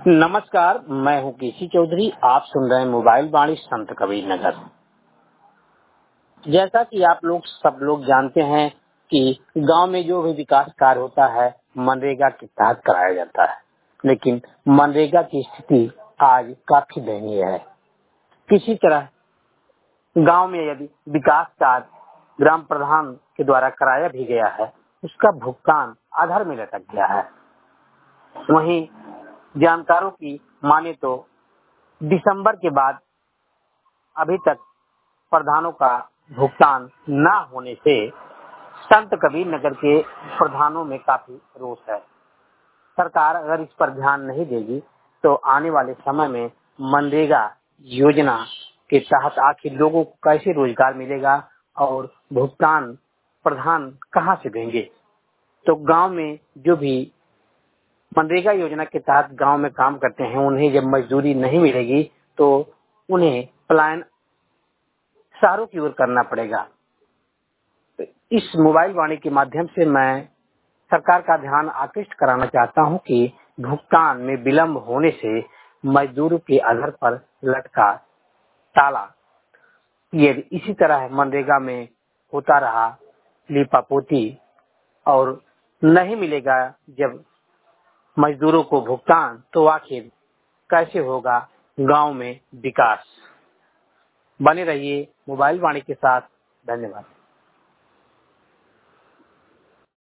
नमस्कार, मैं हूं केसी चौधरी। आप सुन रहे हैं मोबाइल वाणी संत कबीर नगर। जैसा कि आप लोग सब लोग जानते हैं कि गांव में जो भी विकास कार्य होता है मनरेगा के तहत कराया जाता है, लेकिन मनरेगा की स्थिति आज काफी दयनीय है। किसी तरह गांव में यदि विकास कार्य ग्राम प्रधान के द्वारा कराया भी गया है, उसका भुगतान आधार में लटक गया है। वहीं जानकारों की माने तो दिसंबर के बाद अभी तक प्रधानों का भुगतान न होने से संत कबीर नगर के प्रधानों में काफी रोष है। सरकार अगर इस पर ध्यान नहीं देगी तो आने वाले समय में मनरेगा योजना के तहत आखिर लोगों को कैसे रोजगार मिलेगा और भुगतान प्रधान कहां से देंगे। तो गांव में जो भी मनरेगा योजना के तहत गांव में काम करते हैं, उन्हें जब मजदूरी नहीं मिलेगी तो उन्हें पलायन शहरों की ओर करना पड़ेगा। तो इस मोबाइल वाणी के माध्यम से मैं सरकार का ध्यान आकृष्ट कराना चाहता हूं कि भुगतान में विलंब होने से मजदूरों के आधार पर लटका ताला यदि इसी तरह मनरेगा में होता रहा लीपापोती और नहीं मिलेगा जब मजदूरों को भुगतान, तो आखिर कैसे होगा गांव में विकास। बने रहिए मोबाइल वाणी के साथ। धन्यवाद।